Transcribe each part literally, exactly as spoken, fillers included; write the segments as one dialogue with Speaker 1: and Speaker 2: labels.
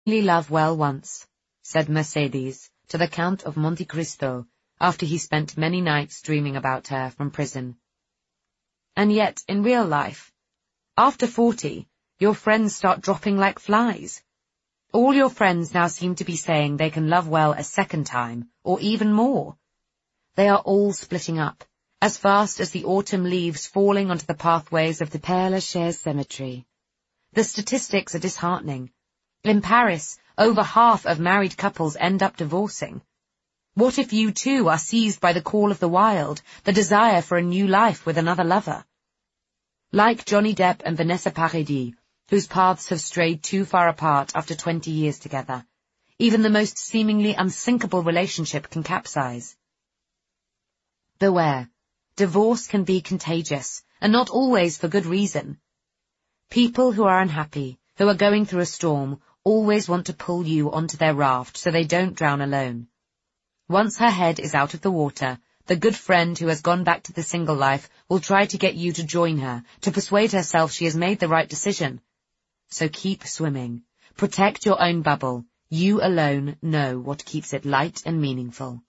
Speaker 1: only love well once," said Mercedes to the Count of Monte Cristo after he spent many nights dreaming about her from prison. And yet, in real life, after forty, your friends start dropping like flies. All your friends now seem to be saying they can love well a second time, or even more. They are all splitting up, as fast as the autumn leaves falling onto the pathways of the Père Lachaise cemetery. The statistics are disheartening. In Paris, over half of married couples end up divorcing. What if you too are seized by the call of the wild, the desire for a new life with another lover? Like Johnny Depp and Vanessa Paradis, whose paths have strayed too far apart after twenty years together, even the most seemingly unsinkable relationship can capsize. Beware, divorce can be contagious, and not always for good reason. People who are unhappy, who are going through a storm, always want to pull you onto their raft so they don't drown alone. Once her head is out of the water, the good friend who has gone back to the single life will try to get you to join her, to persuade herself she has made the right decision. So keep swimming. Protect your own bubble. You alone know what keeps it light and meaningful.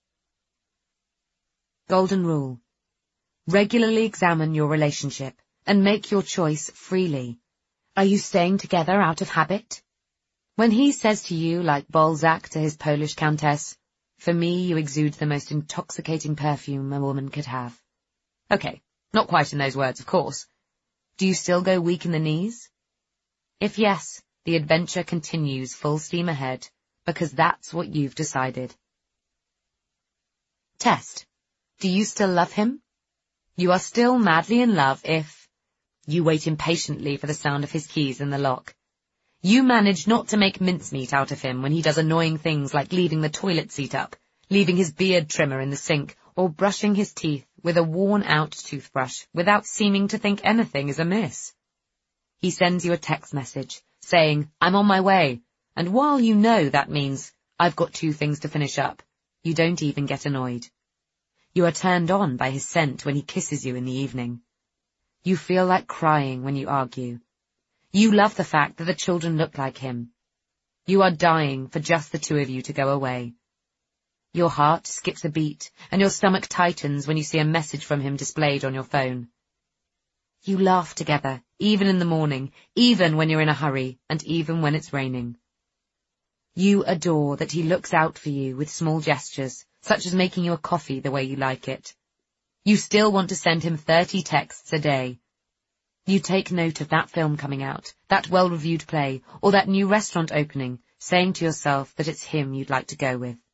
Speaker 1: Golden rule. Regularly examine your relationship and make your choice freely. Are you staying together out of habit? When he says to you, like Balzac to his Polish countess, "For me, you exude the most intoxicating perfume a woman could have." Okay, not quite in those words, of course. Do you still go weak in the knees? If yes, the adventure continues full steam ahead, because that's what you've decided. Test. Do you still love him? You are still madly in love if you wait impatiently for the sound of his keys in the lock. You manage not to make mincemeat out of him when he does annoying things like leaving the toilet seat up, leaving his beard trimmer in the sink, or brushing his teeth with a worn-out toothbrush without seeming to think anything is amiss. He sends you a text message saying, "I'm on my way," and while you know that means, "I've got two things to finish up," you don't even get annoyed. You are turned on by his scent when he kisses you in the evening. You feel like crying when you argue. You love the fact that the children look like him. You are dying for just the two of you to go away. Your heart skips a beat, and your stomach tightens when you see a message from him displayed on your phone. You laugh together, even in the morning, even when you're in a hurry, and even when it's raining. You adore that he looks out for you with small gestures, such as making you a coffee the way you like it. You still want to send him thirty texts a day. You take note of that film coming out, that well-reviewed play, or that new restaurant opening, saying to yourself that it's him you'd like to go with.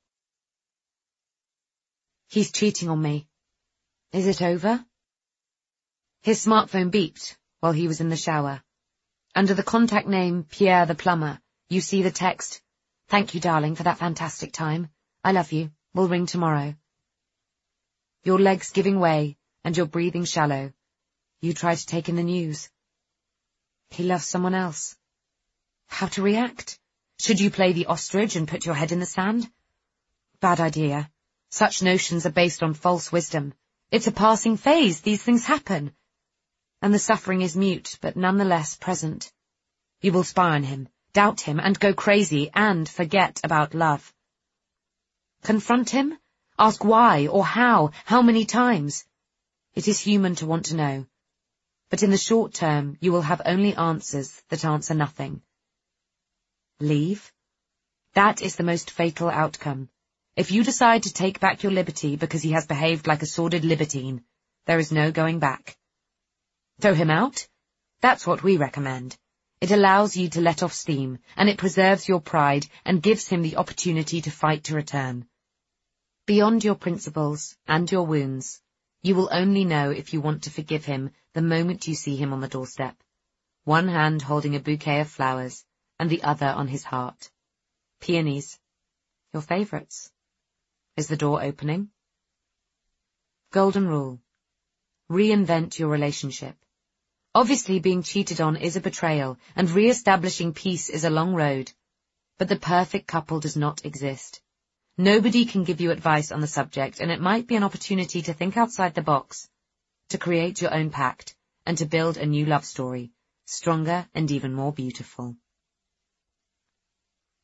Speaker 1: He's cheating on me. Is it over? His smartphone beeped while he was in the shower. Under the contact name Pierre the Plumber, you see the text, "Thank you, darling, for that fantastic time. I love you. We'll ring tomorrow." Your legs giving way and your breathing shallow. You try to take in the news. He loves someone else. How to react? Should you play the ostrich and put your head in the sand? Bad idea. Such notions are based on false wisdom. It's a passing phase. These things happen. And the suffering is mute, but nonetheless present. You will spy on him, doubt him, and go crazy, and forget about love. Confront him? Ask why or how, how many times? It is human to want to know. But in the short term, you will have only answers that answer nothing. Leave? That is the most fatal outcome. If you decide to take back your liberty because he has behaved like a sordid libertine, there is no going back. Throw him out? That's what we recommend. It allows you to let off steam, and it preserves your pride and gives him the opportunity to fight to return. Beyond your principles and your wounds, you will only know if you want to forgive him the moment you see him on the doorstep, one hand holding a bouquet of flowers and the other on his heart. Peonies. Your favorites. Is the door opening? Golden rule. Reinvent your relationship. Obviously, being cheated on is a betrayal, and re-establishing peace is a long road. But the perfect couple does not exist. Nobody can give you advice on the subject, and it might be an opportunity to think outside the box, to create your own pact, and to build a new love story, stronger and even more beautiful.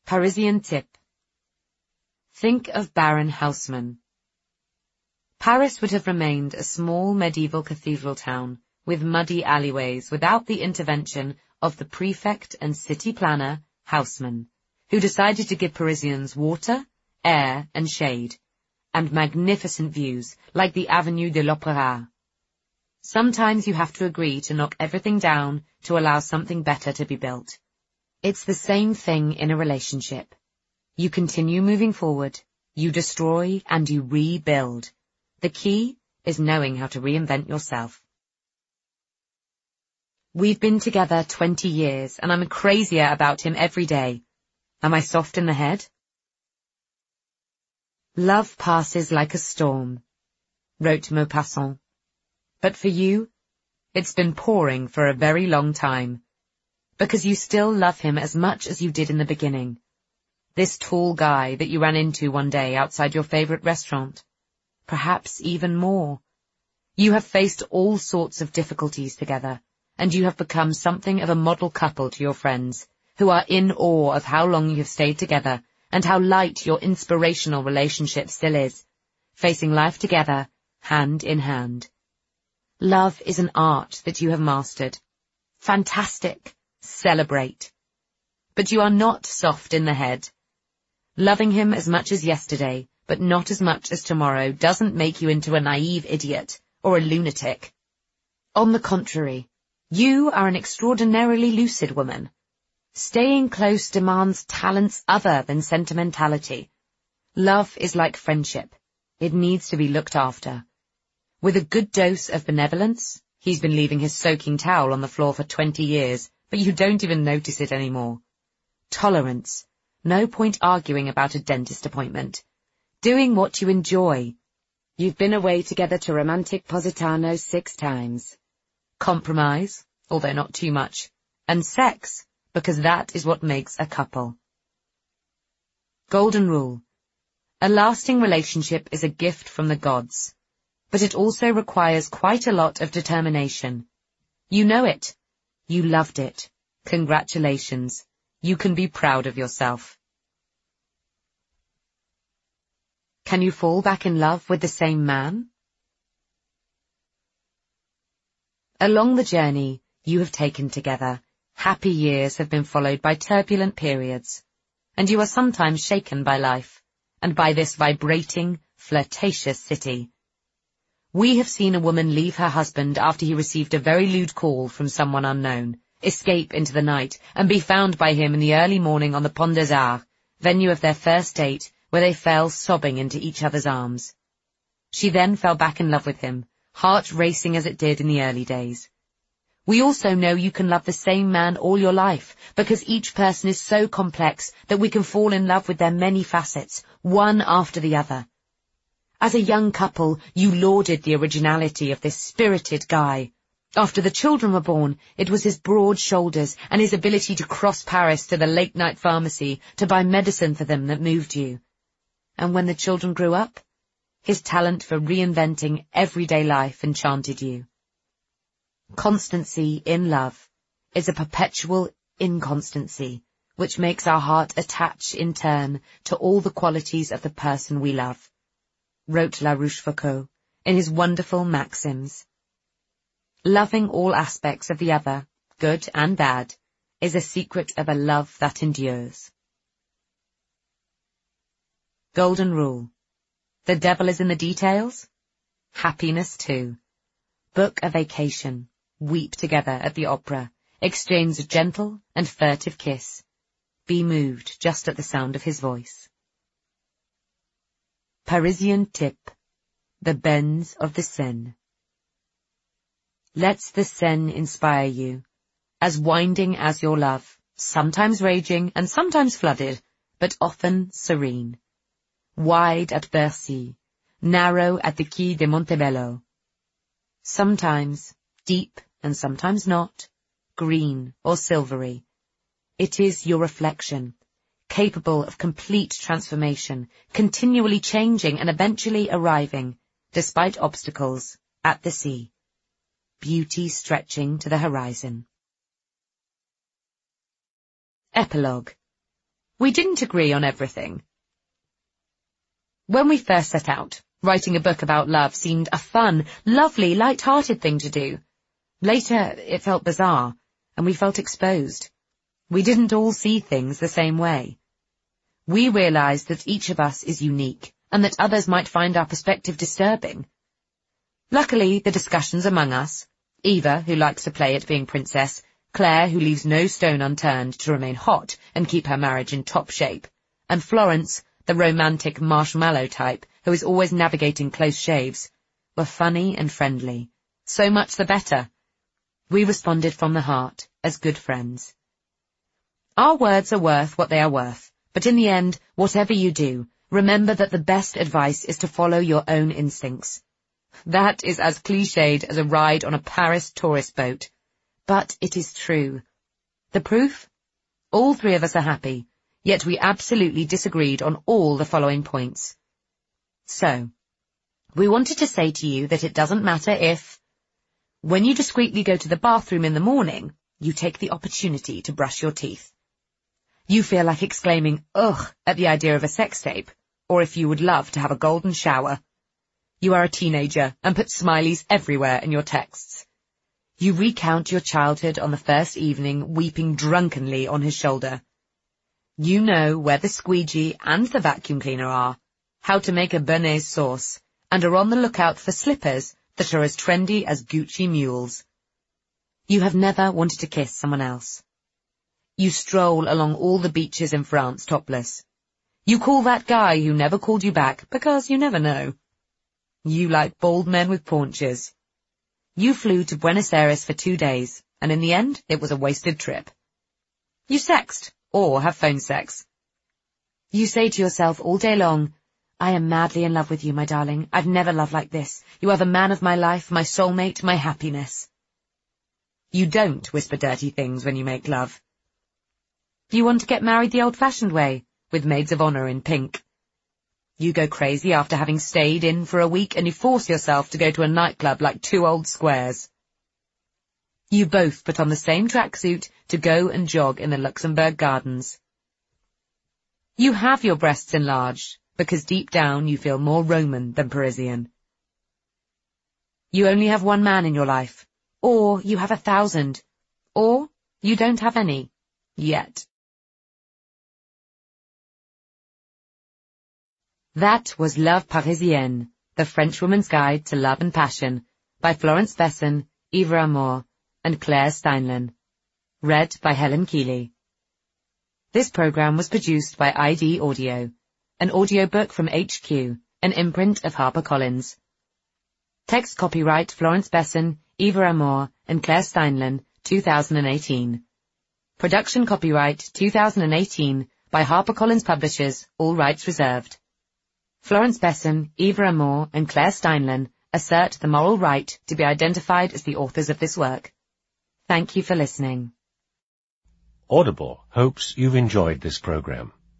Speaker 1: Parisian tip. Think of Baron Haussmann. Paris would have remained a small medieval cathedral town with muddy alleyways without the intervention of the prefect and city planner, Haussmann, who decided to give Parisians water, air, and shade, and magnificent views like the Avenue de l'Opéra. Sometimes you have to agree to knock everything down to allow something better to be built. It's the same thing in a relationship. You continue moving forward, you destroy, and you rebuild. The key is knowing how to reinvent yourself. We've been together twenty years, and I'm crazier about him every day. Am I soft in the head? Love passes like a storm, wrote Maupassant. But for you, it's been pouring for a very long time, because you still love him as much as you did in the beginning. This tall guy that you ran into one day outside your favorite restaurant. Perhaps even more. You have faced all sorts of difficulties together, and you have become something of a model couple to your friends, who are in awe of how long you have stayed together and how light your inspirational relationship still is, facing life together, hand in hand. Love is an art that you have mastered. Fantastic. Celebrate. But you are not soft in the head. Loving him as much as yesterday, but not as much as tomorrow, doesn't make you into a naive idiot or a lunatic. On the contrary, you are an extraordinarily lucid woman. Staying close demands talents other than sentimentality. Love is like friendship. It needs to be looked after. With a good dose of benevolence, he's been leaving his soaking towel on the floor for twenty years, but you don't even notice it anymore. Tolerance. No point arguing about a dentist appointment. Doing what you enjoy. You've been away together to romantic Positano six times. Compromise, although not too much. And sex, because that is what makes a couple. Golden rule. A lasting relationship is a gift from the gods, but it also requires quite a lot of determination. You know it. You loved it. Congratulations. You can be proud of yourself. Can you fall back in love with the same man? Along the journey you have taken together, happy years have been followed by turbulent periods, and you are sometimes shaken by life, and by this vibrating, flirtatious city. We have seen a woman leave her husband after he received a very lewd call from someone unknown, escape into the night, and be found by him in the early morning on the Pont des Arts, venue of their first date, where they fell sobbing into each other's arms. She then fell back in love with him, heart racing as it did in the early days. We also know you can love the same man all your life, because each person is so complex that we can fall in love with their many facets, one after the other. As a young couple, you lauded the originality of this spirited guy. After the children were born, it was his broad shoulders and his ability to cross Paris to the late-night pharmacy to buy medicine for them that moved you. And when the children grew up, his talent for reinventing everyday life enchanted you. Constancy in love is a perpetual inconstancy, which makes our heart attach in turn to all the qualities of the person we love, wrote La Rochefoucauld in his wonderful Maxims. Loving all aspects of the other, good and bad, is a secret of a love that endures. Golden rule. The devil is in the details. Happiness too. Book a vacation. Weep together at the opera. Exchange a gentle and furtive kiss. Be moved just at the sound of his voice. Parisian tip. The bends of the Seine. Let the Seine inspire you, as winding as your love, sometimes raging and sometimes flooded, but often serene. Wide at Bercy, narrow at the Quai de Montebello. Sometimes deep and sometimes not, green or silvery. It is your reflection, capable of complete transformation, continually changing and eventually arriving, despite obstacles, at the sea. Beauty stretching to the horizon. Epilogue. We didn't agree on everything. When we first set out, writing a book about love seemed a fun, lovely, light-hearted thing to do. Later, it felt bizarre, and we felt exposed. We didn't all see things the same way. We realized that each of us is unique, and that others might find our perspective disturbing. Luckily, the discussions among us, Eva, who likes to play at being princess, Claire, who leaves no stone unturned to remain hot and keep her marriage in top shape, and Florence, the romantic marshmallow type who is always navigating close shaves, were funny and friendly. So much the better. We responded from the heart, as good friends. Our words are worth what they are worth, but in the end, whatever you do, remember that the best advice is to follow your own instincts. That is as cliched as a ride on a Paris tourist boat. But it is true. The proof? All three of us are happy, yet we absolutely disagreed on all the following points. So, we wanted to say to you that it doesn't matter if, when you discreetly go to the bathroom in the morning, you take the opportunity to brush your teeth. You feel like exclaiming, ugh, at the idea of a sex tape, or if you would love to have a golden shower. You are a teenager and put smileys everywhere in your texts. You recount your childhood on the first evening, weeping drunkenly on his shoulder. You know where the squeegee and the vacuum cleaner are, how to make a béarnaise sauce, and are on the lookout for slippers that are as trendy as Gucci mules. You have never wanted to kiss someone else. You stroll along all the beaches in France topless. You call that guy who never called you back because you never know. You like bald men with paunches. You flew to Buenos Aires for two days, and in the end, it was a wasted trip. You sext, or have phone sex. You say to yourself all day long, I am madly in love with you, my darling. I've never loved like this. You are the man of my life, my soulmate, my happiness. You don't whisper dirty things when you make love. You want to get married the old-fashioned way, with maids of honor in pink. You go crazy after having stayed in for a week and you force yourself to go to a nightclub like two old squares. You both put on the same tracksuit to go and jog in the Luxembourg Gardens. You have your breasts enlarged, because deep down you feel more Roman than Parisian. You only have one man in your life, or you have a thousand, or you don't have any, yet. That was Love Parisienne, The Frenchwoman's Guide to Love and Passion, by Florence Besson, Eva Amor, and Claire Steinlen. Read by Helen Keeley. This program was produced by I D Audio, an audiobook from H Q, an imprint of HarperCollins. Text copyright Florence Besson, Eva Amor, and Claire Steinlen, two thousand eighteen. Production copyright two thousand eighteen by HarperCollins Publishers, all rights reserved. Florence Besson, Eva Amor, and Claire Steinlen assert the moral right to be identified as the authors of this work. Thank you for listening.
Speaker 2: Audible hopes you've enjoyed this program.